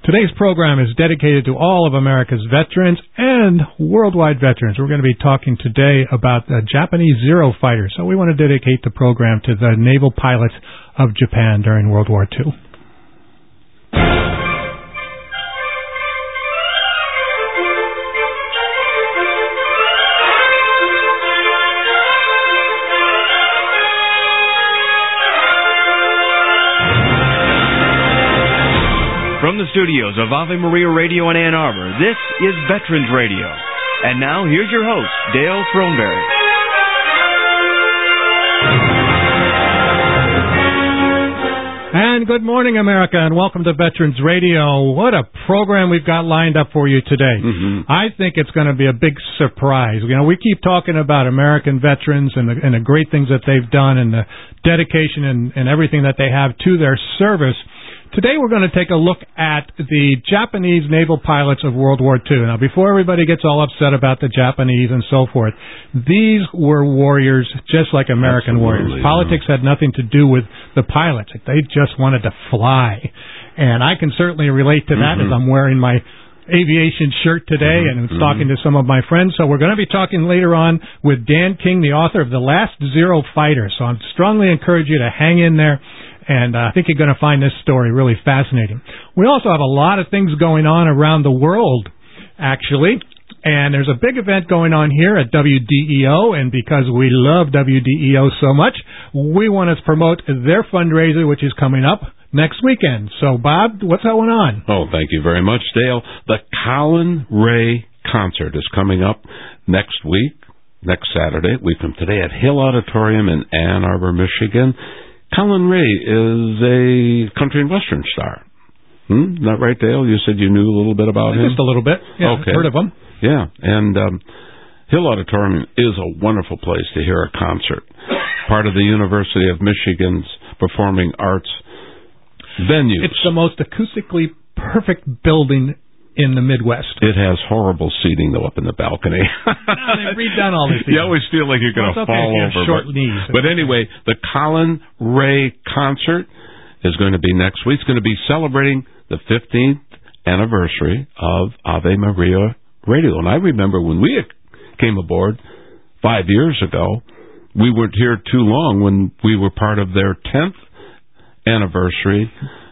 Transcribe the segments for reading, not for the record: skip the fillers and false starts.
Today's program is dedicated to all of America's veterans and worldwide veterans. We're going to be talking today about the Japanese Zero fighters. So we want to dedicate the program to the naval pilots of Japan during World War II. From the studios of Ave Maria Radio in Ann Arbor, this is Veterans Radio. And now, here's your host, Dale Throneberry. And good morning, America, and welcome to Veterans Radio. What a program we've got lined up for you today. I think it's going to be a big surprise. You know, we keep talking about American veterans and the great things that they've done and the dedication and everything that they have to their service. Today we're going to take a look at the Japanese naval pilots of World War II. Now, before everybody gets all upset about the Japanese and so forth, these were warriors just like American warriors. Politics had nothing to do with the pilots. They just wanted to fly. And I can certainly relate to that as I'm wearing my aviation shirt today and talking to some of my friends. So we're going to be talking later on with Dan King, the author of The Last Zero Fighter. So I strongly encourage you to hang in there. And I think you're going to find this story really fascinating. We also have a lot of things going on around the world, actually. And there's a big event going on here at WDEO. And because we love WDEO so much, we want to promote their fundraiser, which is coming up next weekend. So, Bob, what's going on? Oh, thank you very much, Dale. The Colin Ray concert is coming up next week, next Saturday, a week from today, at Hill Auditorium in Ann Arbor, Michigan. Colin Ray is a country and western star. Isn't that right, Dale? You said you knew a little bit about him? Just a little bit. Yeah, okay. Heard of him. Yeah, and Hill Auditorium is a wonderful place to hear a concert. Part of the University of Michigan's Performing Arts venues. It's the most acoustically perfect building in the Midwest. It has horrible seating, though, up in the balcony. They've redone all this. You always feel like you're going to fall over. Short knees. But anyway, the Colin Ray concert is going to be next week. It's going to be celebrating the 15th anniversary of Ave Maria Radio. And I remember when we came aboard 5 years ago, we weren't here too long when we were part of their 10th anniversary.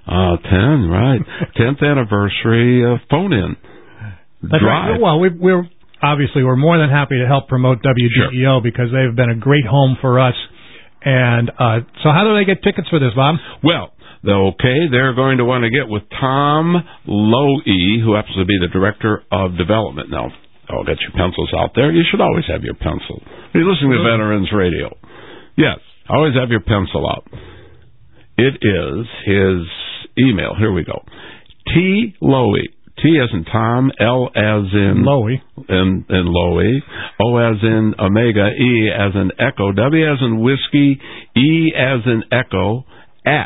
10th anniversary phone-in drive. Right. Well, we're more than happy to help promote WDEO because they've been a great home for us. And so how do they get tickets for this, Bob? Well, they're going to want to get with Tom Lowy, who happens to be the Director of Development. Now, I'll get your pencils out there. You should always have your pencil. You're listening to Veterans Radio. Yes, always have your pencil out. It is his email. Here we go. T. Lowy. T as in Tom, L as in Lowy, and Lowy, O as in Omega, E as in Echo, W as in Whiskey, E as in Echo, at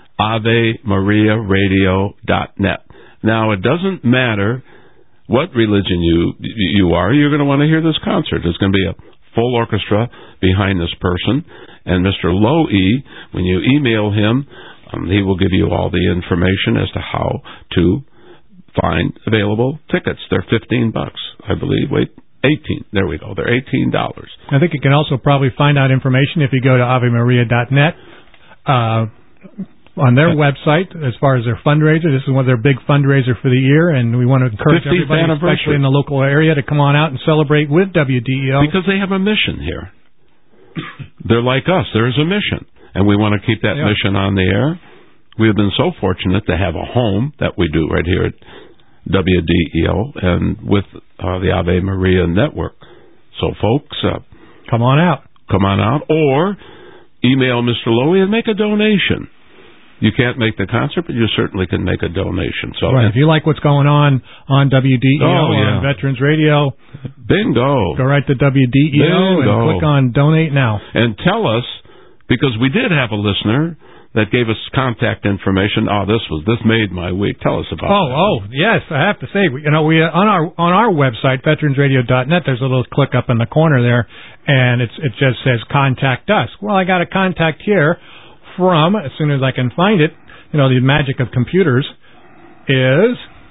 AveMariaRadio.net. Now, it doesn't matter what religion you are, you're going to want to hear this concert. There's going to be a full orchestra behind this person. And Mr. Lowy, when you email him, he will give you all the information as to how to find available tickets. They're $15, I believe. Wait, 18. There we go. They're $18. I think you can also probably find out information if you go to AveMaria.net on their website as far as their fundraiser. This is one of their big fundraiser for the year, and we want to encourage everybody, especially in the local area, to come on out and celebrate with WDEO. Because they have a mission here. They're like us. There's a mission, and we want to keep that mission on the air. We have been so fortunate to have a home that we do right here at WDEO and with the Ave Maria Network. So, folks, come on out. Come on out, or email Mr. Lowy and make a donation. You can't make the concert, but you certainly can make a donation. So, right. If you like what's going on WDEO on Veterans Radio, bingo. Go right to WDEO and click on Donate Now. And tell us, because we did have a listener that gave us contact information. This made my week. Tell us about that. Oh, yes. I have to say, we on our website, veteransradio.net, there's a little click up in the corner there, and it just says Contact Us. Well, I got a contact here from, as soon as I can find it, the magic of computers, is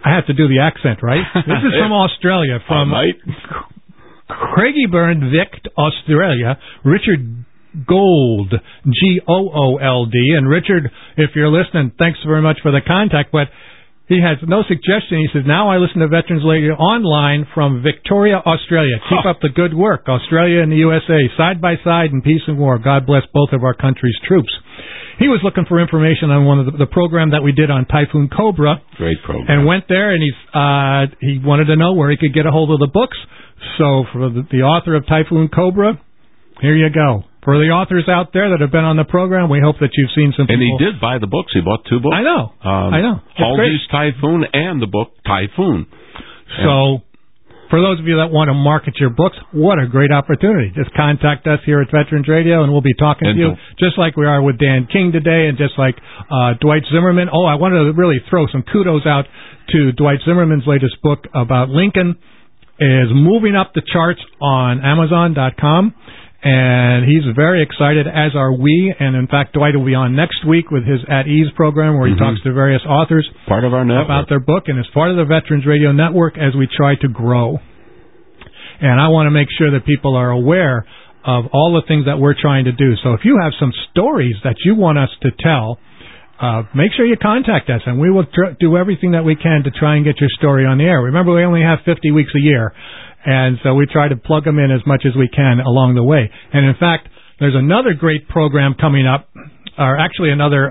I have to do the accent, right? This is from Australia, from Craigieburn, Vic, Australia. Richard Gold, Goold. And Richard, if you're listening, thanks very much for the contact, but he has no suggestion. He says, now I listen to Veterans Radio online from Victoria, Australia. Keep up the good work. Australia and the USA, side by side in peace and war. God bless both of our country's troops. He was looking for information on one of the program that we did on Typhoon Cobra. Great program. And went there, and he wanted to know where he could get a hold of the books. So for the author of Typhoon Cobra, here you go. For the authors out there that have been on the program, we hope that you've seen some people. And he did buy the books. He bought 2 books. I know. Halsey's Typhoon and the book Typhoon. So for those of you that want to market your books, what a great opportunity. Just contact us here at Veterans Radio, and we'll be talking to you, just like we are with Dan King today, and just like Dwight Zimmerman. Oh, I wanted to really throw some kudos out to Dwight Zimmerman's latest book about Lincoln. Is moving up the charts on Amazon.com. And he's very excited, as are we. And, in fact, Dwight will be on next week with his At Ease program where he talks to various authors part of our network about their book. And it's part of the Veterans Radio Network as we try to grow. And I want to make sure that people are aware of all the things that we're trying to do. So if you have some stories that you want us to tell, make sure you contact us, and we will do everything that we can to try and get your story on the air. Remember, we only have 50 weeks a year. And so we try to plug them in as much as we can along the way. And, in fact, there's another great program coming up, or actually another,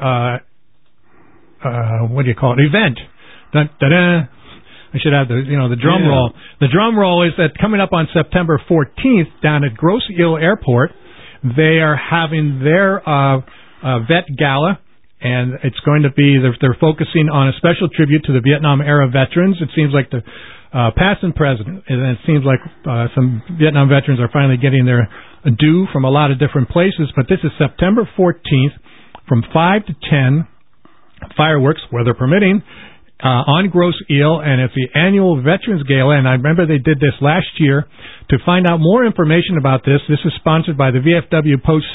event. Dun-da-da. I should have the drum roll. The drum roll is that coming up on September 14th down at Grosse Ile Airport, they are having their Vet Gala. And it's going to be, they're focusing on a special tribute to the Vietnam-era veterans. It seems like the past and present, and it seems like some Vietnam veterans are finally getting their due from a lot of different places. But this is September 14th from 5 to 10, fireworks, weather permitting, on Grosse Ile, and it's the annual Veterans Gala. And I remember they did this last year. To find out more information about this is sponsored by the VFW Post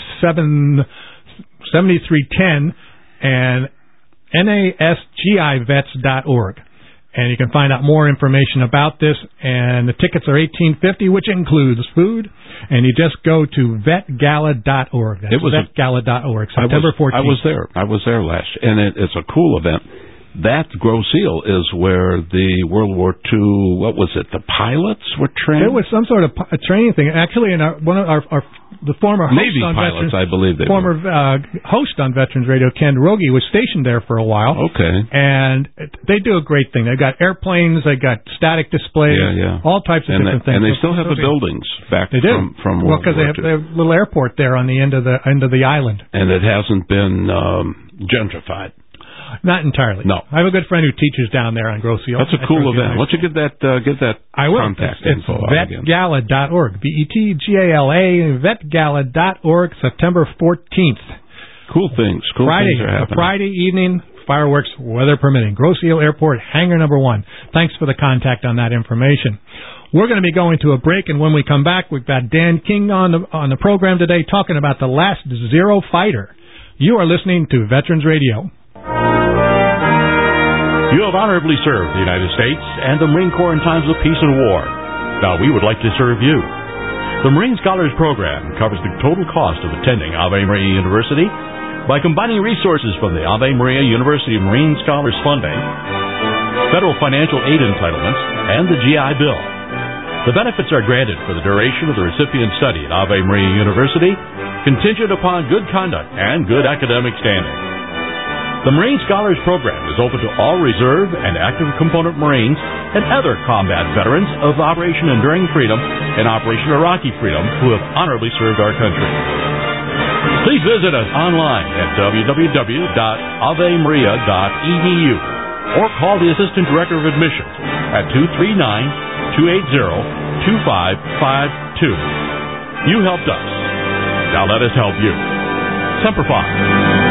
7310 and NASGIVets.org. And you can find out more information about this. And the tickets are $18.50, which includes food. And you just go to vetgala.org. That's vetgala.org. September 14th. I was there last year. And it's a cool event. That Grosse Ile is where the World War II, what was it, the pilots were trained? There was some sort of training thing. Actually, in the former host Navy on pilots, Veterans, I believe they former host on Veterans Radio, Ken Rogie, was stationed there for a while. Okay. And they do a great thing. They've got airplanes, they've got static displays, all types of different things. And they still have the buildings back from World War II. Well, because they have a little airport there on the end of the island. And it hasn't been gentrified. Not entirely. No. I have a good friend who teaches down there on Grosse Ile. That's a cool event. Why don't you get that contact info out again? Vetgala.org. VETGALA, vetgala.org, September 14th. Cool things. Things are happening. Friday evening, fireworks, weather permitting. Grosse Ile Airport, hangar number 1. Thanks for the contact on that information. We're going to be going to a break, and when we come back, we've got Dan King on the program today talking about the last Zero fighter. You are listening to Veterans Radio. You have honorably served the United States and the Marine Corps in times of peace and war. Now we would like to serve you. The Marine Scholars Program covers the total cost of attending Ave Maria University by combining resources from the Ave Maria University Marine Scholars Funding, federal financial aid entitlements, and the GI Bill. The benefits are granted for the duration of the recipient's study at Ave Maria University, contingent upon good conduct and good academic standing. The Marine Scholars Program is open to all reserve and active component Marines and other combat veterans of Operation Enduring Freedom and Operation Iraqi Freedom who have honorably served our country. Please visit us online at www.avemaria.edu or call the Assistant Director of Admissions at 239-280-2552. You helped us. Now let us help you. Semper Fi.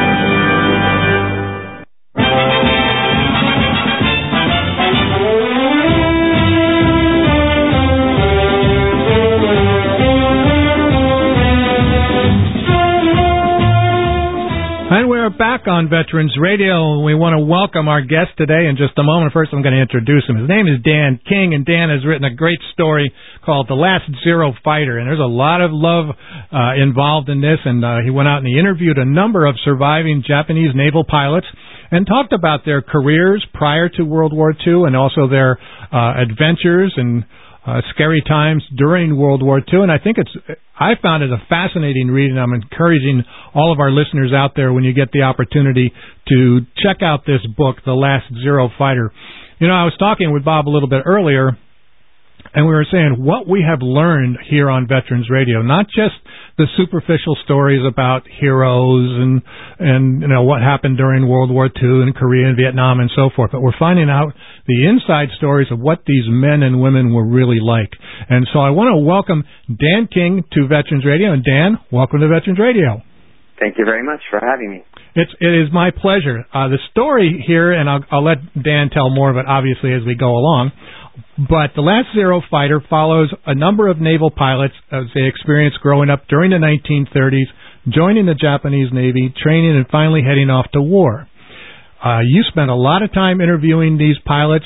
And we're back on Veterans Radio. We want to welcome our guest today in just a moment. First, I'm going to introduce him. His name is Dan King, and Dan has written a great story called The Last Zero Fighter, and there's a lot of love involved in this, and he went out and he interviewed a number of surviving Japanese naval pilots and talked about their careers prior to World War II and also their adventures and scary times during World War II, and I found it a fascinating read, and I'm encouraging all of our listeners out there when you get the opportunity to check out this book, The Last Zero Fighter. You know, I was talking with Bob a little bit earlier, and we were saying what we have learned here on Veterans Radio, not just the superficial stories about heroes and you know what happened during World War II and Korea and Vietnam and so forth, but we're finding out the inside stories of what these men and women were really like. And so I want to welcome Dan King to Veterans Radio. And Dan, welcome to Veterans Radio. Thank you very much for having me. It is my pleasure. The story here, and I'll let Dan tell more of it, obviously, as we go along, but The Last Zero Fighter follows a number of naval pilots as they experienced growing up during the 1930s, joining the Japanese Navy, training, and finally heading off to war. You spent a lot of time interviewing these pilots,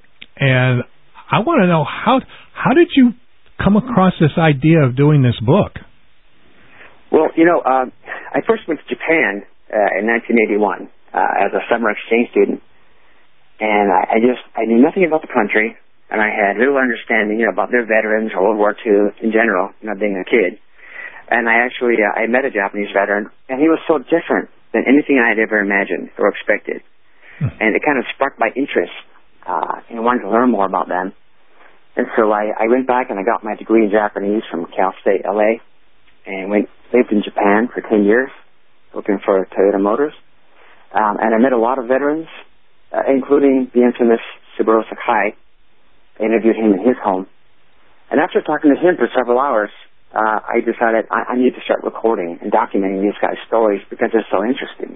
and I want to know, how did you come across this idea of doing this book? Well, you know, I first went to Japan in 1981 as a summer exchange student, and I knew nothing about the country, and I had little understanding, you know, about their veterans or World War II in general, you know, being a kid. And I met a Japanese veteran, and he was so different than anything I had ever imagined or expected. And it kind of sparked my interest, and I wanted to learn more about them. And so I went back and I got my degree in Japanese from Cal State LA, and lived in Japan for 10 years, working for Toyota Motors. And I met a lot of veterans, including the infamous Saburo Sakai. I interviewed him in his home. And after talking to him for several hours, I decided I need to start recording and documenting these guys' stories because they're so interesting.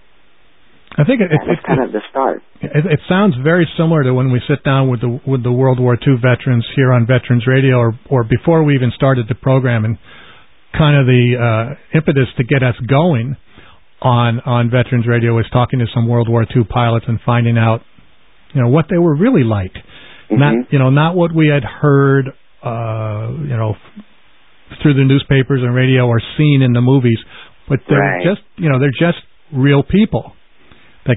I think it's kind of the start. It sounds very similar to when we sit down with the World War II veterans here on Veterans Radio, or before we even started the program, and kind of the impetus to get us going on Veterans Radio was talking to some World War II pilots and finding out, you know, what they were really like. Mm-hmm. Not what we had heard, through the newspapers and radio or seen in the movies, but they're just real people. That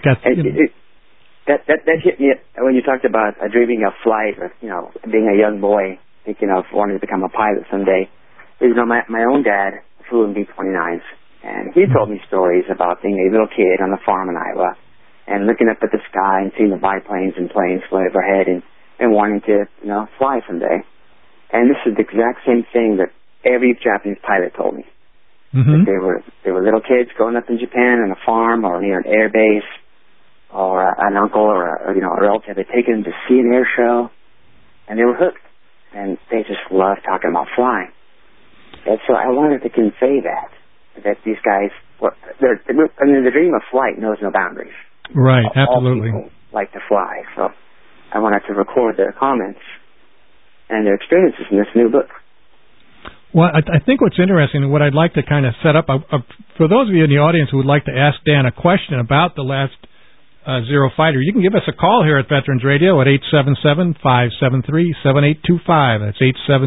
hit me when you talked about dreaming of flight, or being a young boy thinking of wanting to become a pilot someday. You know, my own dad flew in B-29s, and he told me stories about being a little kid on a farm in Iowa and looking up at the sky and seeing the biplanes and planes fly overhead and wanting to fly someday. And this is the exact same thing that every Japanese pilot told me. Mm-hmm. That they were little kids growing up in Japan on a farm or near an air base, or an uncle or a relative had taken them to see an air show, and they were hooked, and they just loved talking about flying. And so I wanted to convey that these guys, the dream of flight knows no boundaries. Right, absolutely. All people like to fly, so I wanted to record their comments and their experiences in this new book. Well, I think what's interesting, and what I'd like to kind of set up, for those of you in the audience who would like to ask Dan a question about The Last Zero Fighter, you can give us a call here at Veterans Radio at 877-573-7825. That's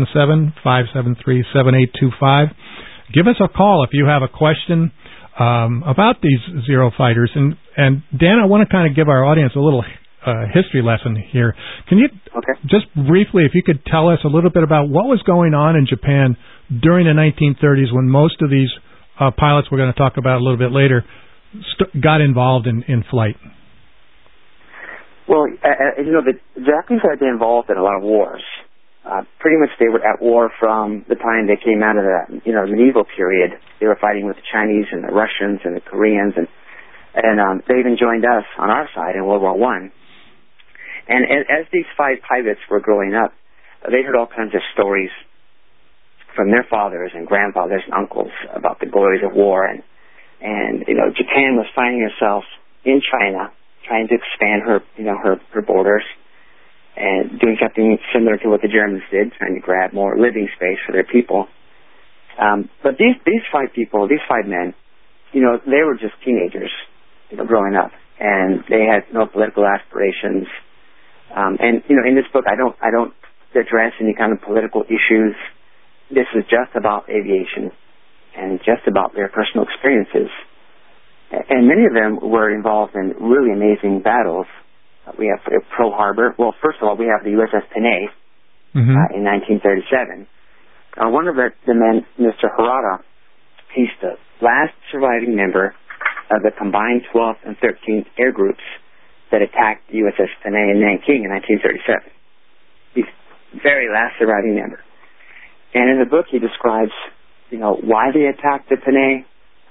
877-573-7825. Give us a call if you have a question about these Zero Fighters. And Dan, I want to kind of give our audience a little history lesson here. Can you just briefly, if you could tell us a little bit about what was going on in Japan during the 1930s when most of these pilots we're going to talk about a little bit later got involved in flight? Well, the Japanese had been involved in a lot of wars. Pretty much they were at war from the time they came out of the medieval period. They were fighting with the Chinese and the Russians and the Koreans, and they even joined us on our side in World War I. And as these five pilots were growing up, they heard all kinds of stories from their fathers and grandfathers and uncles about the glories of war. And Japan was finding herself in China, trying to expand her borders and doing something similar to what the Germans did, trying to grab more living space for their people. But these five men, they were just teenagers. growing up, and they had no political aspirations. And in this book, I don't address any kind of political issues. This is just about aviation and just about their personal experiences. And many of them were involved in really amazing battles. We have Pearl Harbor. Well, first of all, we have the USS Panay in 1937. One of the men, Mr. Harada, he's the last surviving member of the combined 12th and 13th Air Groups that attacked the USS Panay in Nanking in 1937. He's the very last surviving member. And in the book, he describes, why they attacked the Panay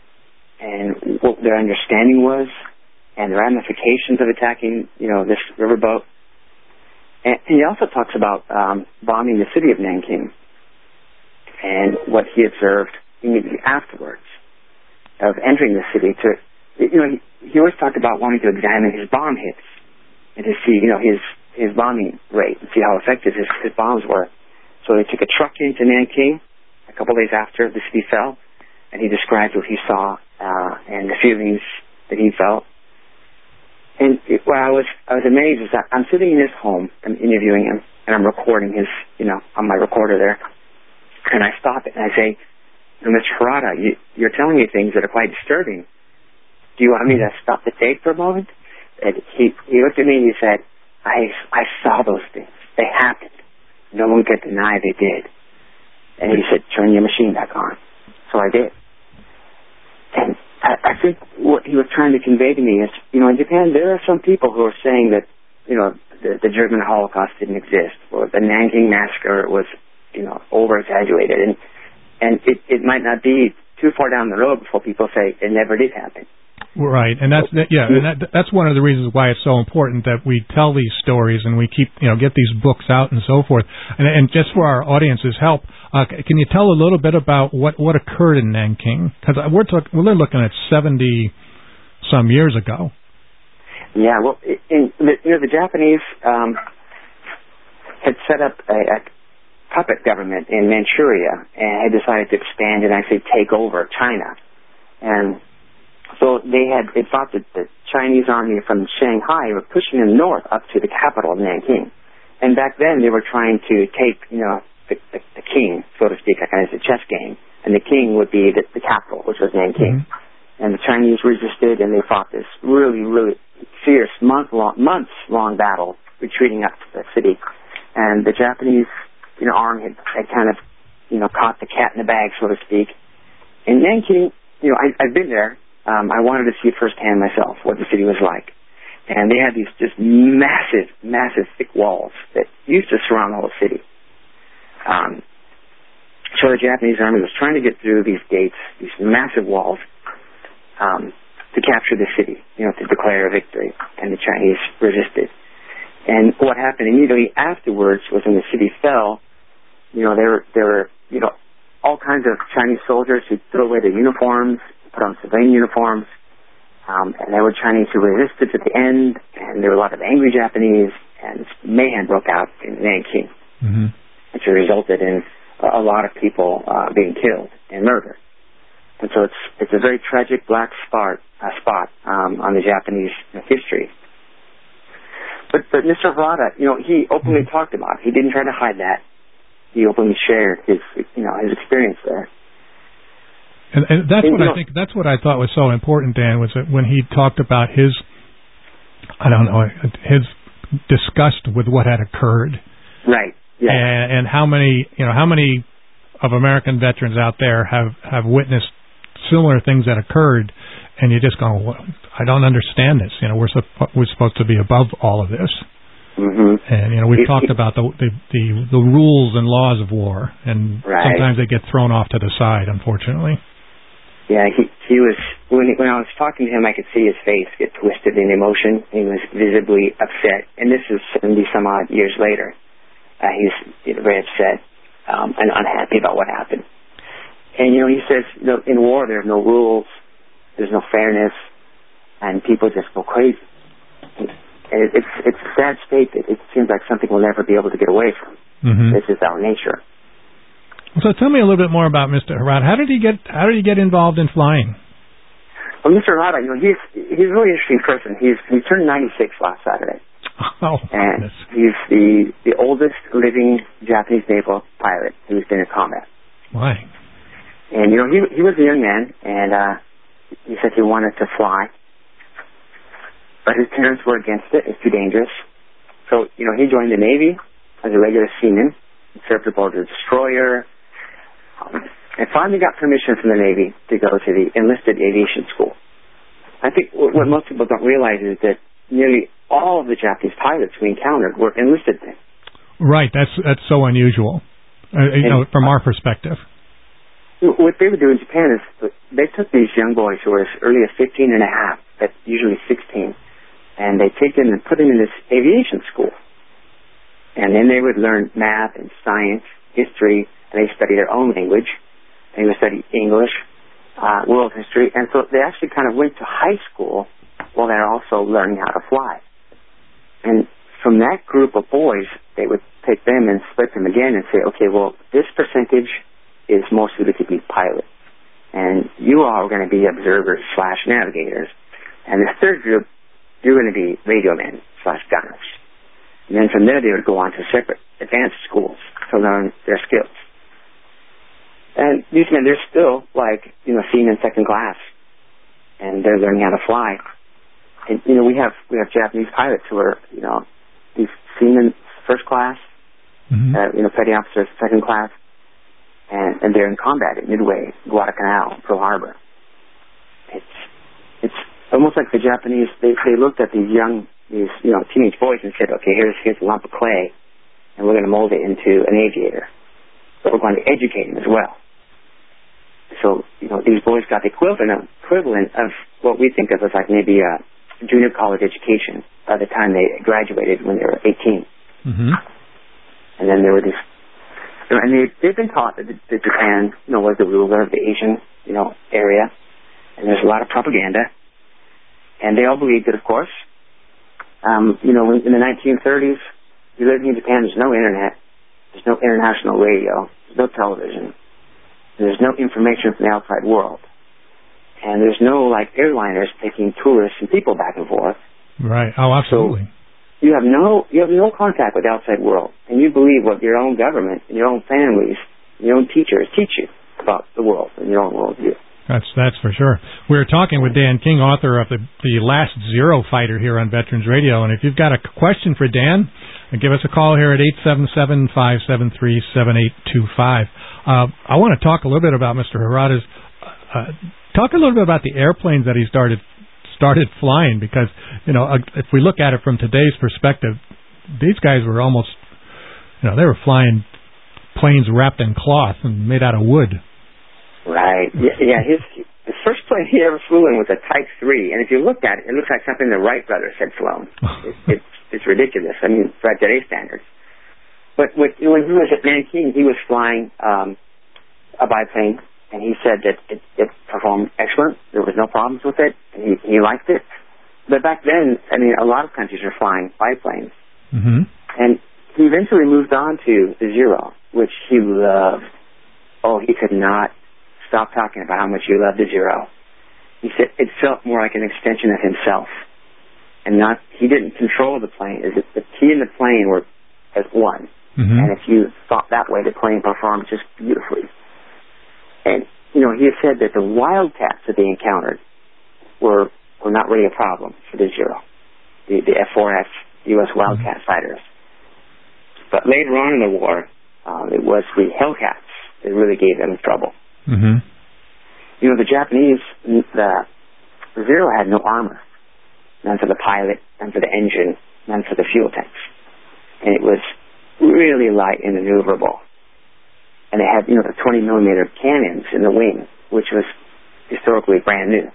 and what their understanding was and the ramifications of attacking, this riverboat. And he also talks about bombing the city of Nanking and what he observed immediately afterwards of entering the city. He always talked about wanting to examine his bomb hits and to see, his bombing rate and see how effective his bombs were. So they took a truck into Nanking a couple days after the city fell, and he described what he saw and the feelings that he felt. And what I was amazed is that I'm sitting in his home, I'm interviewing him, and I'm recording his, on my recorder there. And I stop it and I say, Mr. Harada, you're telling me things that are quite disturbing. Do you want me to stop the tape for a moment? And he looked at me and he said, I saw those things. They happened. No one could deny they did. And he said, turn your machine back on. So I did. And I think what he was trying to convey to me is, in Japan, there are some people who are saying that, the German Holocaust didn't exist, or the Nanking Massacre was, over-exaggerated. And it might not be too far down the road before people say it never did happen. Right, and that's one of the reasons why it's so important that we tell these stories and we keep, get these books out and so forth. And just for our audience's help, can you tell a little bit about what occurred in Nanking? Because we're looking at 70 some years ago. Yeah, well, the Japanese had set up a puppet government in Manchuria and had decided to expand and actually take over China. And so they thought that the Chinese army from Shanghai were pushing them north up to the capital of Nanking. And back then they were trying to take, the king, so to speak, like as a chess game. And the king would be the capital, which was Nanking. Mm-hmm. And the Chinese resisted and they fought this really, really fierce, months-long battle retreating up to the city. And the Japanese, army had kind of, caught the cat in the bag, so to speak. In Nanking, I've been there. I wanted to see firsthand myself what the city was like. And they had these just massive, massive thick walls that used to surround the whole city. So the Japanese army was trying to get through these gates, these massive walls, to capture the city, to declare a victory. And the Chinese resisted. And what happened immediately afterwards was when the city fell, there were all kinds of Chinese soldiers who threw away their uniforms, put on civilian uniforms, and there were Chinese who resisted to the end, and there were a lot of angry Japanese, and mayhem broke out in Nanking, which resulted in a lot of people being killed and murdered. And so it's a very tragic black spot on the Japanese history. But Mr. Harada, he openly talked about it. He didn't try to hide that. He openly shared his experience there. And that's what I thought was so important, Dan, was that when he talked about his disgust with what had occurred. Right. Yeah. And how many of American veterans out there have witnessed similar things that occurred, and you just go, well, I don't understand this. We're supposed to be above all of this. Mm-hmm. And we've talked about the rules and laws of war, and sometimes they get thrown off to the side, unfortunately. Yeah, he was when I was talking to him, I could see his face get twisted in emotion. He was visibly upset, and this is 70 some odd years later. He's very upset and unhappy about what happened. And he says, in war there are no rules, there's no fairness, and people just go crazy. And it's a sad state that it seems like something we'll never be able to get away from. Mm-hmm. This is our nature. So tell me a little bit more about Mr. Harada. How did he get involved in flying? Well, Mr. Harada, he's a really interesting person. He turned 96 last Saturday. Oh, and goodness. He's the oldest living Japanese naval pilot who's been in combat. Why? And, he was a young man, and he said he wanted to fly. But his parents were against it. It's too dangerous. So, he joined the Navy as a regular seaman. He served aboard a destroyer. And finally got permission from the Navy to go to the enlisted aviation school. I think what most people don't realize is that nearly all of the Japanese pilots we encountered were enlisted men. Right. That's so unusual, from our perspective. What they would do in Japan is they took these young boys who were as early as 15 and a half, that's usually 16, and they take them and put them in this aviation school. And then they would learn math and science, history, and they study their own language. They would study English, world history, and so they actually kind of went to high school while they're also learning how to fly. And from that group of boys, they would take them and split them again and say, okay, well, this percentage is more suited to be pilots. And you all are going to be observers/navigators. And the third group, you're going to be radio men /gunners. And then from there, they would go on to separate advanced schools to learn their skills. And these men, they're still seamen second class. And they're learning how to fly. And, we have Japanese pilots who are, these seamen first class, petty officers second class. And they're in combat at Midway, Guadalcanal, Pearl Harbor. It's almost like the Japanese, they looked at these teenage boys and said, okay, here's a lump of clay, and we're going to mold it into an aviator. But we're going to educate him as well. So, these boys got the equivalent of what we think of as like maybe a junior college education by the time they graduated when they were 18. Mm-hmm. And then there were these, and they've been taught that Japan, was the ruler of the Asian, area, and there's a lot of propaganda, and they all believed it, of course. In the 1930s, you lived in Japan, there's no internet, there's no international radio, there's no television, there's no information from the outside world, and there's no airliners taking tourists and people back and forth. Right. Oh, absolutely. So, you have no contact with the outside world, and you believe what your own government and your own families, your own teachers teach you about the world and your own worldview. That's for sure. We're talking with Dan King, author of the Last Zero Fighter here on Veterans Radio, and if you've got a question for Dan, give us a call here at 877-573-7825. I want to talk a little bit about Mr. Harada's. Talk a little bit about the airplanes that he started flying, because if we look at it from today's perspective, these guys were almost they were flying planes wrapped in cloth and made out of wood. Right. Yeah. The first plane he ever flew in was a Type 3, and if you look at it, it looks like something the Wright brothers had flown. It's ridiculous. I mean, by today's standards. But when he was at Nanking, he was flying a biplane. And he said that it performed excellent. There was no problems with it. And he liked it. But back then, a lot of countries were flying biplanes. Mm-hmm. And he eventually moved on to the Zero, which he loved. Oh, he could not stop talking about how much he loved the Zero. He said it felt more like an extension of himself. And he didn't control the plane. The he and the plane were as one. Mm-hmm. And if you thought that way, the plane performed just beautifully. And, he had said that the Wildcats that they encountered were not really a problem for the Zero, the F-4F U.S. Wildcat fighters. But later on in the war, it was the Hellcats that really gave them trouble. Mm-hmm. The Japanese, the Zero had no armor, none for the pilot, none for the engine, none for the fuel tanks. And it was really light and maneuverable. And they had, the 20-millimeter cannons in the wing, which was historically brand new.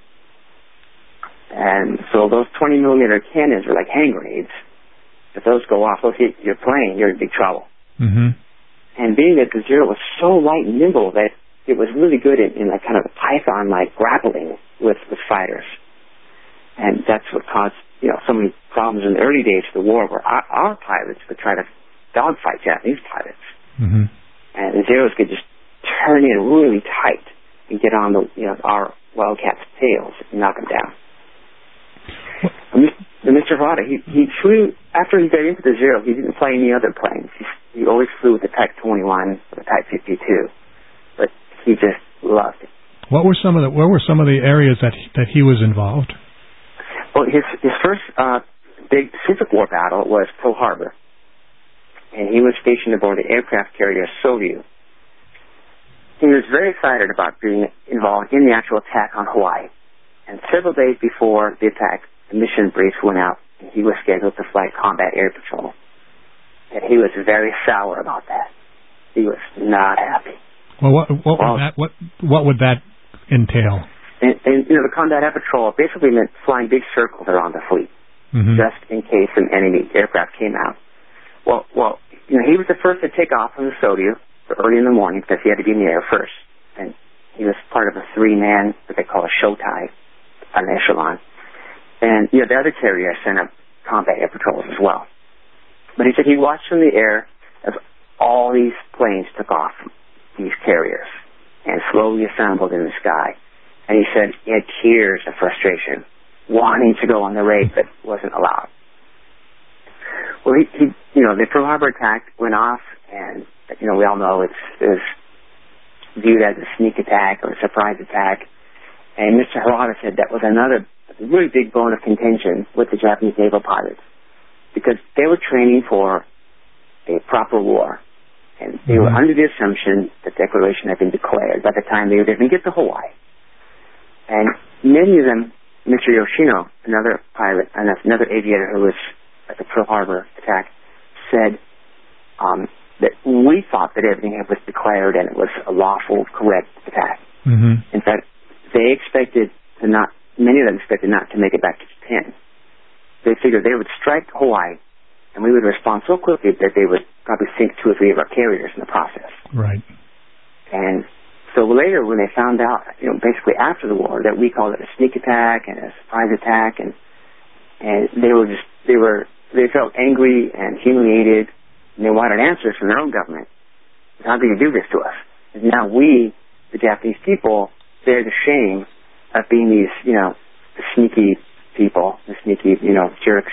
And so those 20-millimeter cannons were like hand grenades. If those go off, those hit your plane, you're in big trouble. Mm-hmm. And being that the Zero was so light and nimble that it was really good in like kind of a python-like grappling with fighters. And that's what caused, so many problems in the early days of the war, where our pilots would try to dogfight Japanese pilots. Mm-hmm. And the Zeros could just turn in really tight and get on our Wildcat's tails and knock them down. Mr. Harada, he flew, after he got into the Zero, he didn't fly any other planes. He always flew with the Pac-21 or the Pac-52, but he just loved it. What were some of the areas that he was involved? Well, his first big Pacific War battle was Pearl Harbor, and he was stationed aboard the aircraft carrier Soviet. He was very excited about being involved in the actual attack on Hawaii, and several days before the attack, the mission briefs went out, and he was scheduled to fly combat air patrol. And he was very sour about that. He was not happy. Well, what would that entail? And the combat air patrol basically meant flying big circles around the fleet, just in case an enemy aircraft came out. Well, he was the first to take off from the Soviet early in the morning because he had to be in the air first, and he was part of a 3-man, what they call a show tie, an echelon. And, the other carriers sent up combat air patrols as well. But he said he watched from the air as all these planes took off from these carriers and slowly assembled in the sky. And he said he had tears of frustration, wanting to go on the raid, but wasn't allowed. Well, the Pearl Harbor attack went off, and, we all know it's viewed as a sneak attack or a surprise attack. And Mr. Harada said that was another really big bone of contention with the Japanese naval pilots, because they were training for a proper war, and they were under the assumption that declaration had been declared by the time they would even get to Hawaii. And many of them, Mr. Yoshino, another pilot, and another aviator who was at the Pearl Harbor attack, said that we thought that everything was declared and it was a lawful, correct attack. In fact, many of them expected not to make it back to Japan. They figured they would strike Hawaii, and we would respond so quickly that they would probably sink 2 or 3 of our carriers in the process. Right. And so later, when they found out, basically after the war, that we called it a sneak attack and a surprise attack, and they felt angry and humiliated, and they wanted answers from their own government. How could you do this to us? And now we, the Japanese people, bear the shame of being these, the sneaky people, the sneaky, jerks,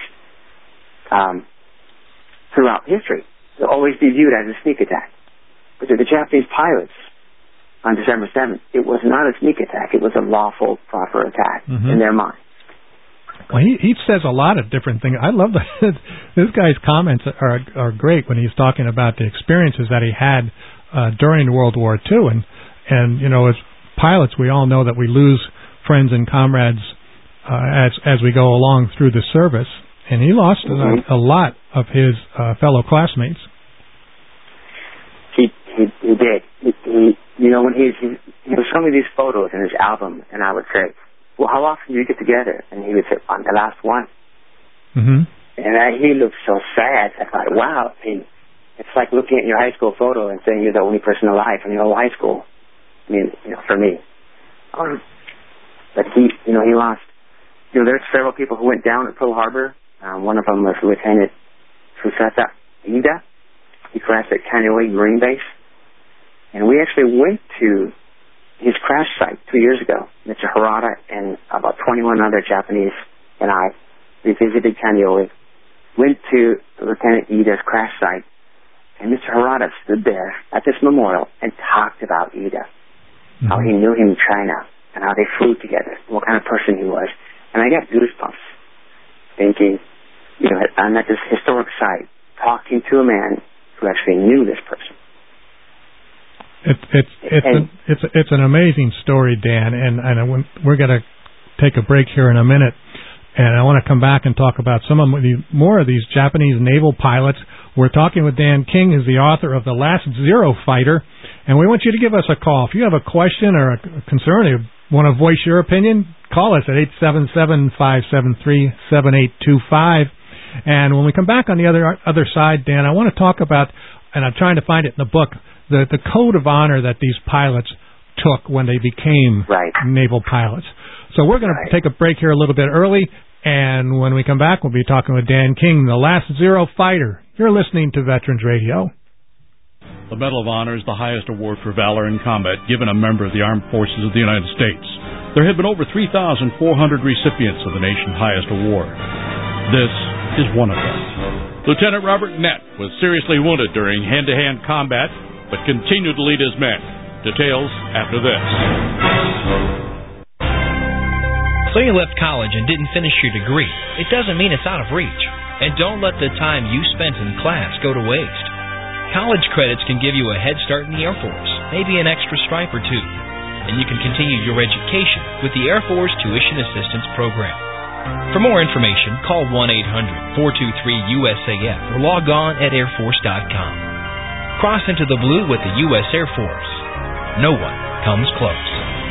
throughout history. They'll always be viewed as a sneak attack. But to the Japanese pilots on December 7th, it was not a sneak attack. It was a lawful, proper attack in their mind. Well, he says a lot of different things. I love that. This guy's comments are great when he's talking about the experiences that he had during World War II. And as pilots, we all know that we lose friends and comrades as we go along through the service, and he lost a lot of his fellow classmates. He did. When he was showing me these photos in his album, and I would say, "Well, how often do you get together?" And he would say, "On the last one." And he looked so sad. I thought, wow, it's like looking at your high school photo and saying you're the only person alive from your whole high school. For me. But he lost. There's several people who went down at Pearl Harbor. One of them was Lieutenant Fusata Ida. He crashed at Kaneohe Marine Base. And we actually went to his crash site 2 years ago. Mr. Harada and about 21 other Japanese and I, we visited Kaneohe, went to Lieutenant Ida's crash site, and Mr. Harada stood there at this memorial and talked about Ida, how he knew him in China, and how they flew together, what kind of person he was. And I got goosebumps thinking, I'm at this historic site talking to a man who actually knew this person. It's an amazing story, Dan, and we're going to take a break here in a minute, and I want to come back and talk about more of these Japanese naval pilots. We're talking with Dan King, who's the author of The Last Zero Fighter, and we want you to give us a call. If you have a question or a concern, or you want to voice your opinion, call us at 877-573-7825. And when we come back on the other side, Dan, I want to talk about, and I'm trying to find it in the book, the code of honor that these pilots took when they became naval pilots. So we're going to take a break here a little bit early, and when we come back, we'll be talking with Dan King, The Last Zero Fighter. You're listening to Veterans Radio. The Medal of Honor is the highest award for valor in combat given a member of the Armed Forces of the United States. There have been over 3,400 recipients of the nation's highest award. This is one of them. Lieutenant Robert Nett was seriously wounded during hand-to-hand combat, but continued to lead his men. Details after this. So you left college and didn't finish your degree. It doesn't mean it's out of reach. And don't let the time you spent in class go to waste. College credits can give you a head start in the Air Force, maybe an extra stripe or two. And you can continue your education with the Air Force Tuition Assistance Program. For more information, call 1-800-423-USAF or log on at airforce.com. Cross into the blue with the U.S. Air Force. No one comes close.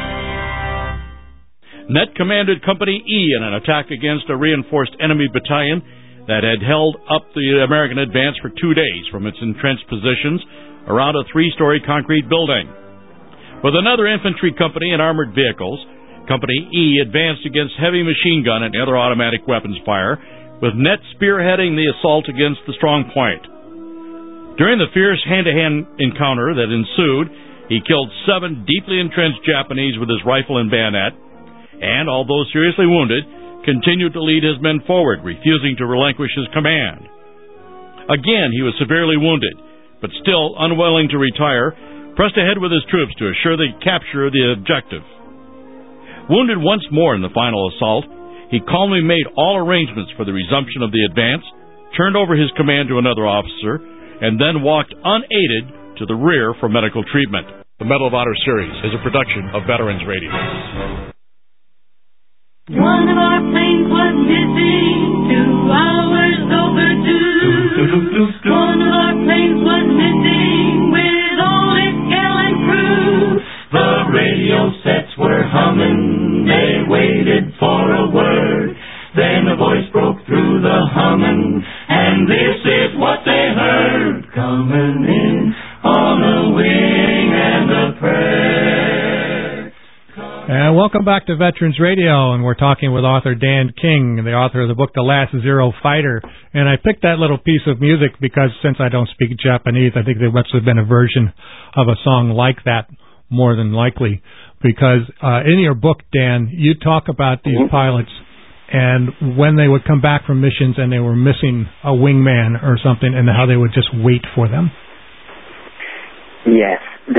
Nett commanded Company E in an attack against a reinforced enemy battalion that had held up the American advance for 2 days from its entrenched positions around a 3-story concrete building. With another infantry company and armored vehicles, Company E advanced against heavy machine gun and other automatic weapons fire, with Nett spearheading the assault against the strong point. During the fierce hand-to-hand encounter that ensued, he killed 7 deeply entrenched Japanese with his rifle and bayonet, and, although seriously wounded, continued to lead his men forward, refusing to relinquish his command. Again, he was severely wounded, but still unwilling to retire, pressed ahead with his troops to assure the capture of the objective. Wounded once more in the final assault, he calmly made all arrangements for the resumption of the advance, turned over his command to another officer, and then walked unaided to the rear for medical treatment. The Medal of Honor Series is a production of Veterans Radio. One of our planes was missing, 2 hours overdue. One of our planes was missing with all its gallant crew. The radio sets were humming, they waited for a word. Then a voice broke through the humming, and this is what they heard. Coming in on a wing and a prayer. And welcome back to Veterans Radio, and we're talking with author Dan King, the author of the book The Last Zero Fighter. And I picked that little piece of music because since I don't speak Japanese, I think there must have been a version of a song like that, more than likely. Because in your book, Dan, you talk about these pilots and when they would come back from missions and they were missing a wingman or something, and how they would just wait for them. Yes,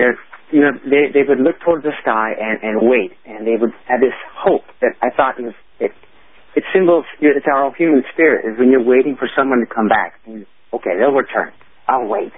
they would look towards the sky and wait, and they would have this hope that I thought it symbols, it's our whole human spirit, is when you're waiting for someone to come back. And, okay, they'll return. I'll wait.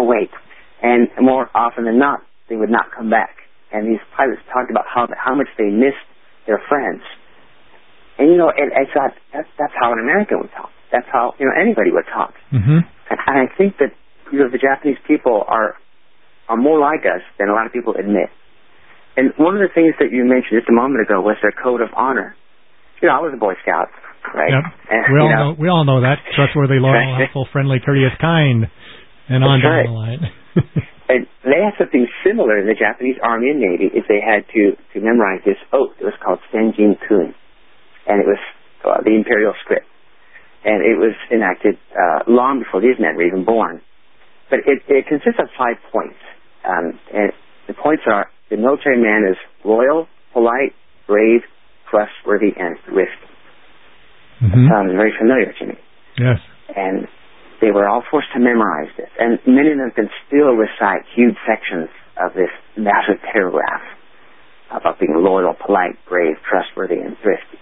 And more often than not, they would not come back. And these pilots talked about how much they missed their friends. And, and I thought, that's how an American would talk. That's how, anybody would talk. Mm-hmm. And I think that, the Japanese people are more like us than a lot of people admit. And one of the things that you mentioned just a moment ago was their code of honor. I was a Boy Scout, right? Yep. And, we all know that. Trustworthy, loyal, helpful, friendly, courteous, kind, and on down the line. And they had something similar in the Japanese Army and Navy, is they had to memorize this oath. It was called Senjin-kun, and it was the imperial script. And it was enacted long before these men were even born. But it consists of 5 points. And the points are, the military man is loyal, polite, brave, trustworthy, and thrifty. Mm-hmm. Sounds very familiar to me. Yes. And they were all forced to memorize this. And many of them can still recite huge sections of this massive paragraph about being loyal, polite, brave, trustworthy, and thrifty.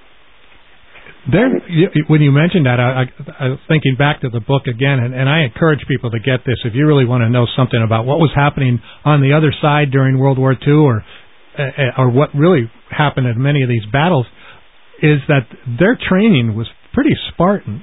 When you mentioned that, I was thinking back to the book again, and I encourage people to get this if you really want to know something about what was happening on the other side during World War II, or what really happened in many of these battles, is that their training was pretty Spartan.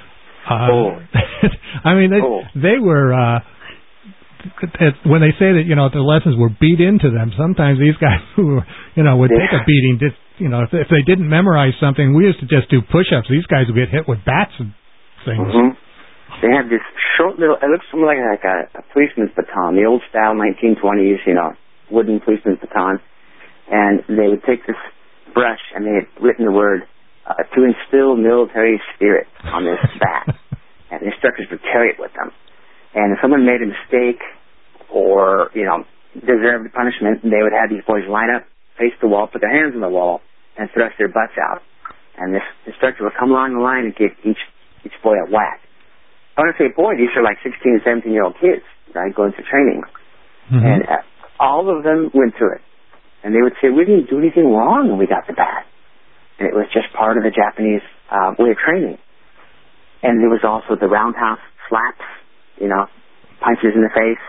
I mean, they were. When they say that the lessons were beat into them, sometimes these guys who would take a beating. If they didn't memorize something, we used to just do push-ups. These guys would get hit with bats and things. Mm-hmm. They had this short little. It looks something like a policeman's baton, the old style 1920s, wooden policeman's baton, and they would take this brush and they had written the word to instill military spirit on this bat, and the instructors would carry it with them. And if someone made a mistake or, deserved punishment, they would have these boys line up face the wall, put their hands on the wall, and thrust their butts out. And this instructor would come along the line and give each boy a whack. I want to say, boy, these are like 16 and 17-year-old kids, right, going through training. Mm-hmm. And all of them went through it. And they would say, we didn't do anything wrong when we got the bat. And it was just part of the Japanese way of training. And there was also the roundhouse slaps, punches in the face.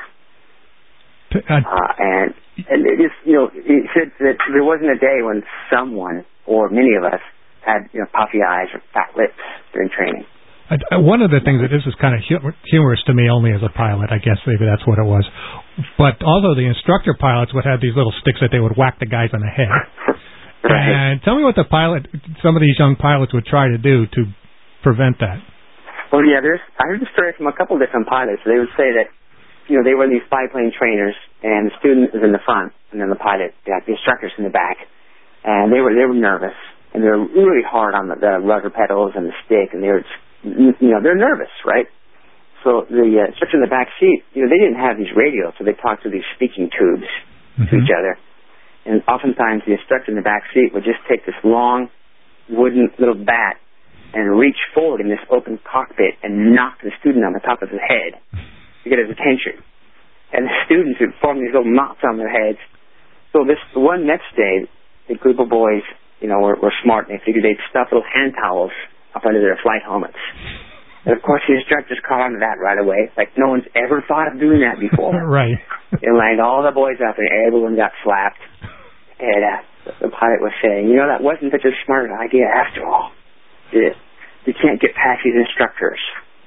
And it just, he said that there wasn't a day when someone, or many of us, had puffy eyes or fat lips during training. One of the things that this is kind of humorous to me only as a pilot, I guess maybe that's what it was. But also the instructor pilots would have these little sticks that they would whack the guys on the head. Right. And tell me what some of these young pilots would try to do to prevent that. Well, yeah, I heard the story from a couple of different pilots. They would say that, they were these biplane trainers, and the student was in the front, and then the instructors in the back, and they were nervous, and they were really hard on the rudder pedals and the stick, and they were they're nervous, right? So the instructor in the back seat, they didn't have these radios, so they talked through these speaking tubes to each other. And oftentimes the instructor in the back seat would just take this long wooden little bat and reach forward in this open cockpit and knock the student on the top of his head to get his attention. And the students would form these little knots on their heads. So the next day, the group of boys, were smart, and they figured they'd stuff little hand towels up under their flight helmets. And, of course, the instructors caught on to that right away. Like, no one's ever thought of doing that before. Right. They lined all the boys up, and everyone got slapped. And the pilot was saying, that wasn't such a smart idea after all. You can't get past these instructors.